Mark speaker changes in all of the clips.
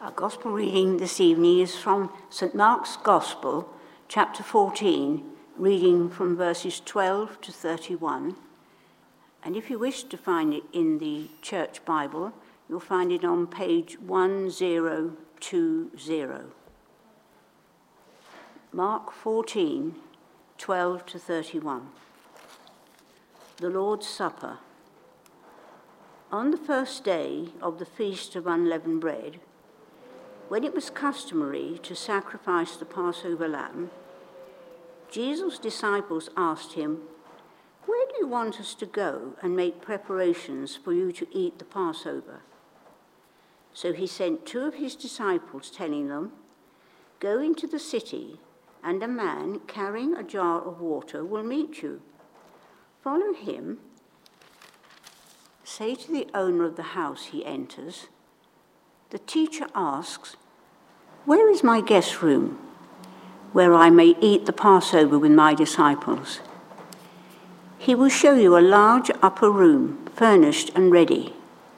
Speaker 1: Our Gospel reading this evening is from St. Mark's Gospel, chapter 14, reading from verses 12 to 31. And if you wish to find it in the Church Bible, you'll find it on page 1020. Mark 14, 12 to 31. The Lord's Supper. On the first day of the Feast of Unleavened Bread, when it was customary to sacrifice the Passover lamb, Jesus' disciples asked him, "Where do you want us to go and make preparations for you to eat the Passover?" So he sent two of his disciples, telling them, "Go into the city, and a man carrying a jar of water will meet you. Follow him. Say to the owner of the house he enters, 'The teacher asks, where is my guest room, where I may eat the Passover with my disciples?' He will show you a large upper room, furnished and ready.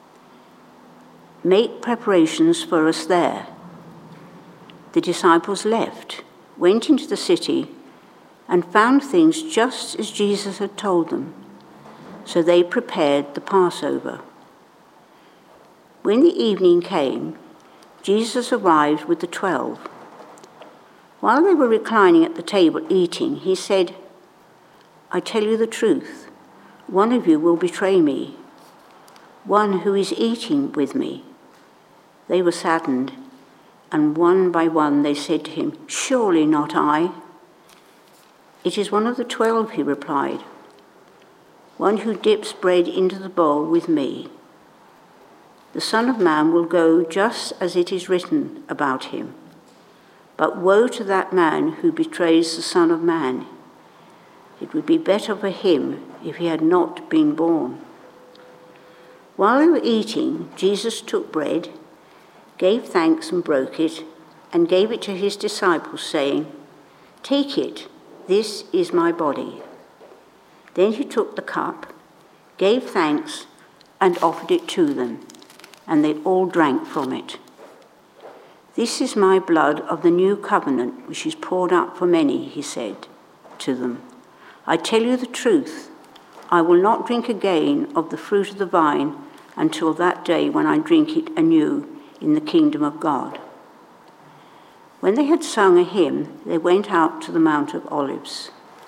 Speaker 1: Make preparations for us there." The disciples left, went into the city, and found things just as Jesus had told them. So they prepared the Passover. When the evening came, Jesus arrived with the 12. While they were reclining at the table eating, he said, "I tell you the truth, one of you will betray me, one who is eating with me." They were saddened, and one by one they said to him, "Surely not I." "It is one of the 12, he replied, "one who dips bread into the bowl with me. The Son of Man will go just as it is written about him. But woe to that man who betrays the Son of Man. It would be better for him if he had not been born." While they were eating, Jesus took bread, gave thanks and broke it, and gave it to his disciples, saying, "Take it, this is my body." Then he took the cup, gave thanks, and offered it to them, and they all drank from it. "This is my blood of the new covenant, which is poured out for many," he said to them. "I tell you the truth, I will not drink again of the fruit of the vine until that day when I drink it anew in the kingdom of God." When they had sung a hymn, they went out to the Mount of Olives.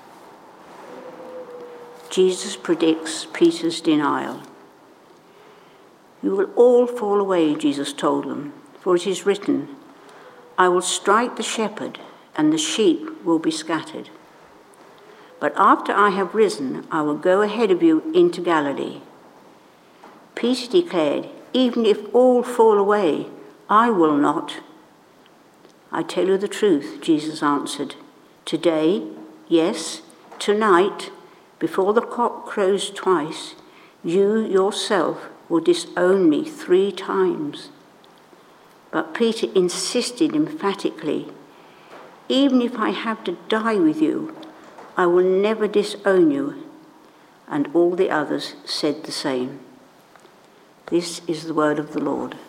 Speaker 1: Jesus predicts Peter's denial. "You will all fall away," Jesus told them, "for it is written, 'I will strike the shepherd, and the sheep will be scattered.' But after I have risen, I will go ahead of you into Galilee." Peter declared, "Even if all fall away, I will not." "I tell you the truth," Jesus answered. "Today, yes, tonight, before the cock crows twice, you yourself will disown me 3 times. But Peter insisted emphatically, "Even if I have to die with you, I will never disown you." And all the others said the same. This is the word of the Lord.